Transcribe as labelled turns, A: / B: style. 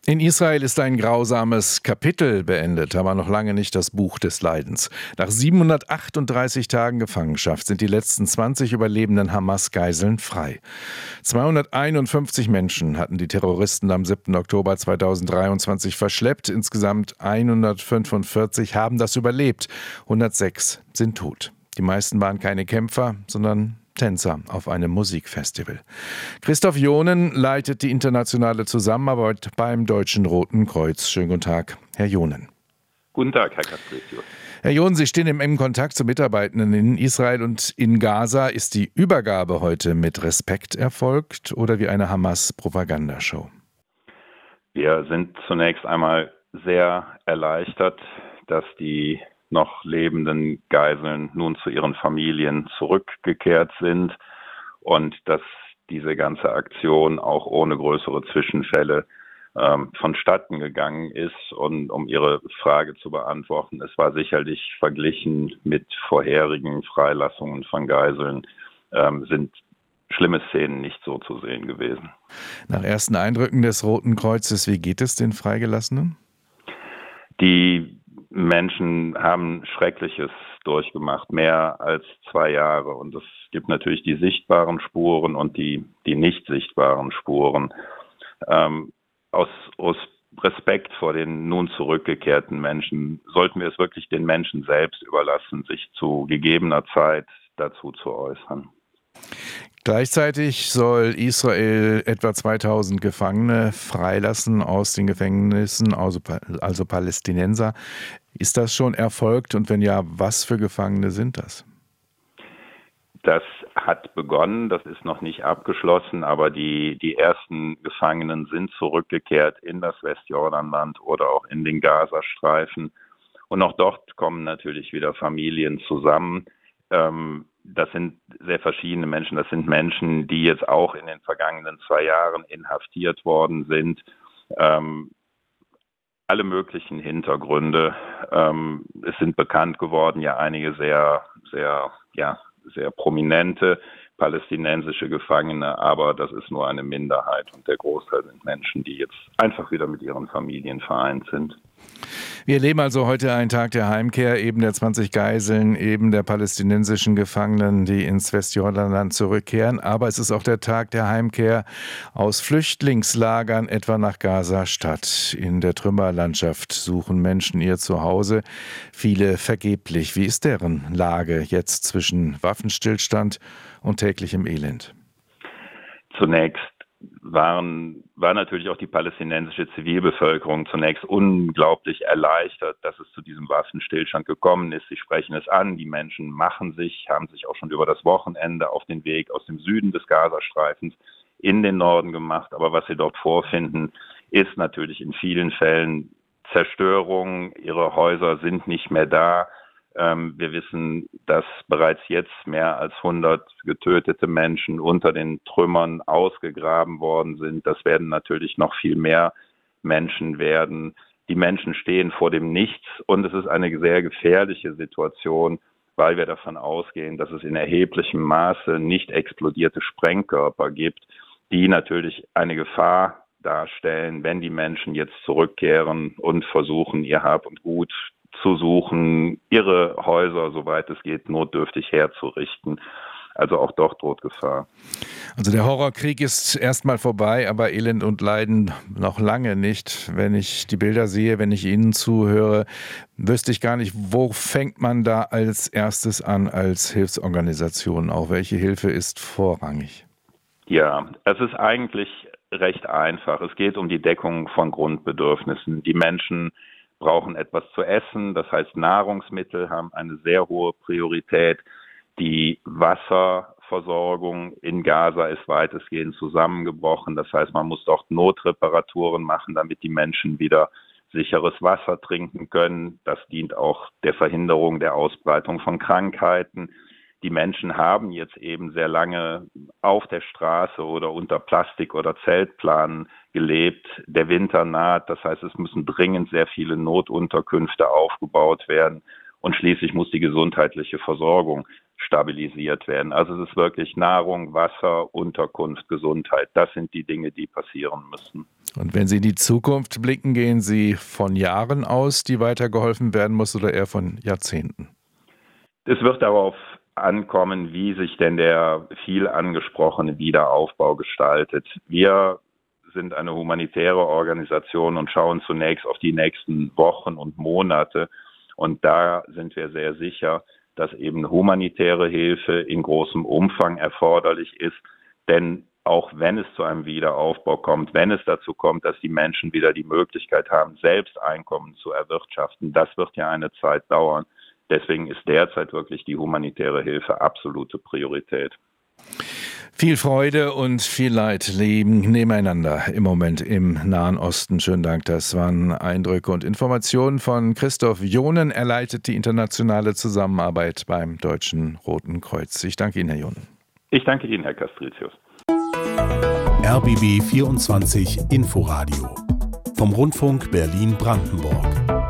A: In Israel ist ein grausames Kapitel beendet, aber noch lange nicht das Buch des Leidens. Nach 738 Tagen Gefangenschaft sind die letzten 20 überlebenden Hamas-Geiseln frei. 251 Menschen hatten die Terroristen am 7. Oktober 2023 verschleppt. Insgesamt 145 haben das überlebt. 106 sind tot. Die meisten waren keine Kämpfer, sondern Tänzer auf einem Musikfestival. Christoph Jonen leitet die internationale Zusammenarbeit beim Deutschen Roten Kreuz. Schönen guten Tag, Herr Jonen.
B: Guten Tag, Herr Kastrizius.
A: Herr Jonen, Sie stehen im engen Kontakt zu Mitarbeitenden in Israel und in Gaza. Ist die Übergabe heute mit Respekt erfolgt oder wie eine Hamas-Propagandashow?
B: Wir sind zunächst einmal sehr erleichtert, dass die noch lebenden Geiseln nun zu ihren Familien zurückgekehrt sind und dass diese ganze Aktion auch ohne größere Zwischenfälle vonstatten gegangen ist. Und um Ihre Frage zu beantworten, es war sicherlich verglichen mit vorherigen Freilassungen von Geiseln, sind schlimme Szenen nicht so zu sehen gewesen.
A: Nach ersten Eindrücken des Roten Kreuzes, wie geht es den Freigelassenen?
B: Die Menschen haben Schreckliches durchgemacht, mehr als 2 Jahre. Und es gibt natürlich die sichtbaren Spuren und die nicht sichtbaren Spuren. Aus Respekt vor den nun zurückgekehrten Menschen sollten wir es wirklich den Menschen selbst überlassen, sich zu gegebener Zeit dazu zu äußern.
A: Gleichzeitig soll Israel etwa 2000 Gefangene freilassen aus den Gefängnissen, also Palästinenser. Ist das schon erfolgt und wenn ja, was für Gefangene sind das?
B: Das hat begonnen, das ist noch nicht abgeschlossen, aber die ersten Gefangenen sind zurückgekehrt in das Westjordanland oder auch in den Gazastreifen. Und auch dort kommen natürlich wieder Familien zusammen. Das sind sehr verschiedene Menschen. Das sind Menschen, die jetzt auch in den vergangenen 2 Jahren inhaftiert worden sind. Alle möglichen Hintergründe. Es sind bekannt geworden, ja einige sehr prominente palästinensische Gefangene, aber das ist nur eine Minderheit und der Großteil sind Menschen, die jetzt einfach wieder mit ihren Familien vereint sind.
A: Wir erleben also heute einen Tag der Heimkehr, eben der 20 Geiseln, eben der palästinensischen Gefangenen, die ins Westjordanland zurückkehren. Aber es ist auch der Tag der Heimkehr aus Flüchtlingslagern, etwa nach Gaza-Stadt. In der Trümmerlandschaft suchen Menschen ihr Zuhause, viele vergeblich. Wie ist deren Lage jetzt zwischen Waffenstillstand und täglichem Elend?
B: Zunächst war natürlich auch die palästinensische Zivilbevölkerung zunächst unglaublich erleichtert, dass es zu diesem Waffenstillstand gekommen ist. Sie sprechen es an, die Menschen haben sich auch schon über das Wochenende auf den Weg aus dem Süden des Gazastreifens in den Norden gemacht. Aber was sie dort vorfinden, ist natürlich in vielen Fällen Zerstörung. Ihre Häuser sind nicht mehr da. Wir wissen, dass bereits jetzt mehr als 100 getötete Menschen unter den Trümmern ausgegraben worden sind. Das werden natürlich noch viel mehr Menschen werden. Die Menschen stehen vor dem Nichts und es ist eine sehr gefährliche Situation, weil wir davon ausgehen, dass es in erheblichem Maße nicht explodierte Sprengkörper gibt, die natürlich eine Gefahr darstellen, wenn die Menschen jetzt zurückkehren und versuchen, ihr Hab und Gut zu suchen, ihre Häuser, soweit es geht, notdürftig herzurichten. Also auch dort droht Gefahr.
A: Also der Horrorkrieg ist erstmal vorbei, aber Elend und Leiden noch lange nicht. Wenn ich die Bilder sehe, wenn ich Ihnen zuhöre, wüsste ich gar nicht, wo fängt man da als erstes an als Hilfsorganisation? Auch welche Hilfe ist vorrangig?
B: Ja, es ist eigentlich recht einfach. Es geht um die Deckung von Grundbedürfnissen. Die Menschen brauchen etwas zu essen, das heißt Nahrungsmittel haben eine sehr hohe Priorität. Die Wasserversorgung in Gaza ist weitestgehend zusammengebrochen, das heißt man muss dort Notreparaturen machen, damit die Menschen wieder sicheres Wasser trinken können. Das dient auch der Verhinderung der Ausbreitung von Krankheiten. Die Menschen haben jetzt eben sehr lange auf der Straße oder unter Plastik- oder Zeltplanen gelebt. Der Winter naht, das heißt, es müssen dringend sehr viele Notunterkünfte aufgebaut werden. Und schließlich muss die gesundheitliche Versorgung stabilisiert werden. Also es ist wirklich Nahrung, Wasser, Unterkunft, Gesundheit. Das sind die Dinge, die passieren müssen.
A: Und wenn Sie in die Zukunft blicken, gehen Sie von Jahren aus, die weitergeholfen werden muss, oder eher von Jahrzehnten?
B: Es wird darauf ankommen, wie sich denn der viel angesprochene Wiederaufbau gestaltet. Wir sind eine humanitäre Organisation und schauen zunächst auf die nächsten Wochen und Monate. Und da sind wir sehr sicher, dass eben humanitäre Hilfe in großem Umfang erforderlich ist. Denn auch wenn es zu einem Wiederaufbau kommt, wenn es dazu kommt, dass die Menschen wieder die Möglichkeit haben, selbst Einkommen zu erwirtschaften, das wird ja eine Zeit dauern. Deswegen ist derzeit wirklich die humanitäre Hilfe absolute Priorität.
A: Viel Freude und viel Leid leben nebeneinander im Moment im Nahen Osten. Schönen Dank, das waren Eindrücke und Informationen von Christoph Jonen. Er leitet die internationale Zusammenarbeit beim Deutschen Roten Kreuz. Ich danke Ihnen, Herr Jonen.
B: Ich danke Ihnen, Herr Castricius.
C: RBB 24 Inforadio vom Rundfunk Berlin-Brandenburg.